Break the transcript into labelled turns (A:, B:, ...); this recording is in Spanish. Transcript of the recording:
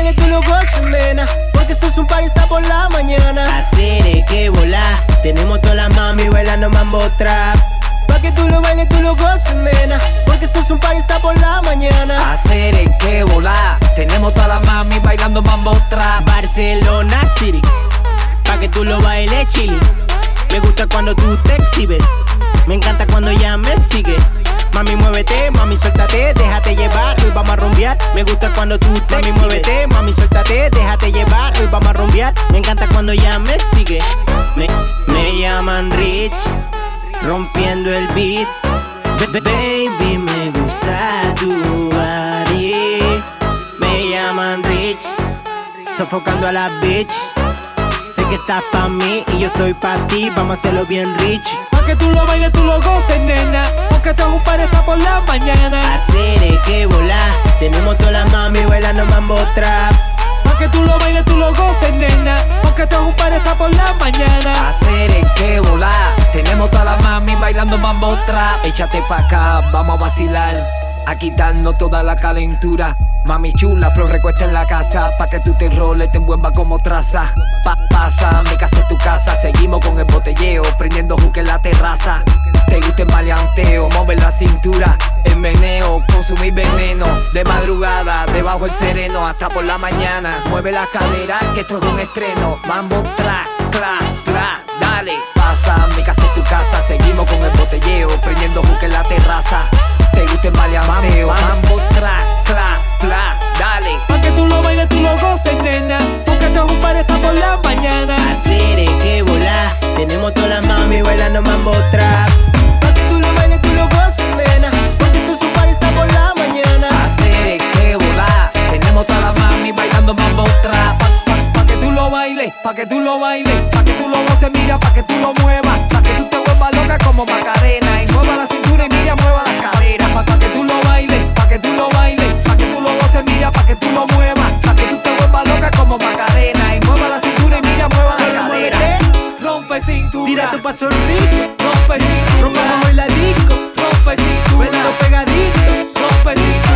A: bailes, tú lo goces, nena, porque esto es un party, está por la mañana. Hacer que volar, tenemos toda la mami bailando mambo trap. Pa' que tú lo bailes, tú lo goces, nena, porque esto es un party, está por la mañana.
B: Hacer que volar, tenemos toda la mami bailando mambo trap.
A: Barcelona City, pa' que tú lo bailes, chili. Me gusta cuando tú te exhibes, me encanta cuando ella me sigue. Mami, muévete, mami, suéltate, déjate llevar, hoy vamos a rumbear. Me gusta cuando tú te exhibes. Mami, muévete, mami, suéltate, déjate llevar, hoy vamos a rumbear. Me encanta cuando ella me sigue. Me llaman Rich, rompiendo el beat. Baby, me gusta tu body. Me llaman Rich, sofocando a la bitch. Sé que estás pa' mí y yo estoy pa' ti, vamos a hacerlo bien rich.
B: Pa' que tú lo bailes, tú lo goces, nena, porque esto es un party, está por la mañana.
A: Hacer que volar, tenemos toda la mami bailando mambo trap.
B: Pa' que tú lo bailes, tú lo goces, nena, porque esto es un party, está por la mañana. Hacer que volar, tenemos toda la mami bailando mambo trap. Échate pa' acá, vamos a vacilar, a quitarnos toda la calentura. Mami chula, flor recuesta en la casa, pa' que tú te enroles, te envuelva como traza. Pasa, mi casa es tu casa, seguimos con el botelleo, prendiendo juque en la terraza. Te gusta el maleanteo, mover la cintura, el meneo, consumir veneno. De madrugada, debajo el sereno, hasta por la mañana. Mueve la cadera, que esto es un estreno. Mambo track, clac, clac, dale. Pasa, mi casa es tu casa, seguimos con el botelleo, prendiendo juque en la terraza. Te gusta el maleanteo, mambo track, clac, clac, dale. Pa' que tú lo bailes, tú lo goces, nena, porque esto es un party, está por la mañana.
A: Hacer que volar, tenemos toda la mami bailando mambo trap. Pa' que tú lo bailes, tú lo goces, nena, porque esto es un party, está por la mañana.
B: Hacer que volar, tenemos toda la mami bailando mambo trap. Pa' que tú lo bailes, pa' que tú lo bailes, pa' que tú lo goces, mira, pa' que tú lo muevas, pa' que tú te vuelvas loca como Macarena. Y mueva la cintura y mira, mueva las caderas. Pa' que tú lo bailes, pa' que tú lo bailes, pa' que tú lo goces, mira, pa' que tú lo muevas, pa' que tú te vuelvas loca como Macarena. Y mueva la cintura y mira, mueva las caderas. Rompe cintura,
A: Tira tu paso rico,
B: rompe cintura,
A: rompamos hoy la disco.
B: rompe cintura,
A: Bailando pegaditos,
B: rompe cintura.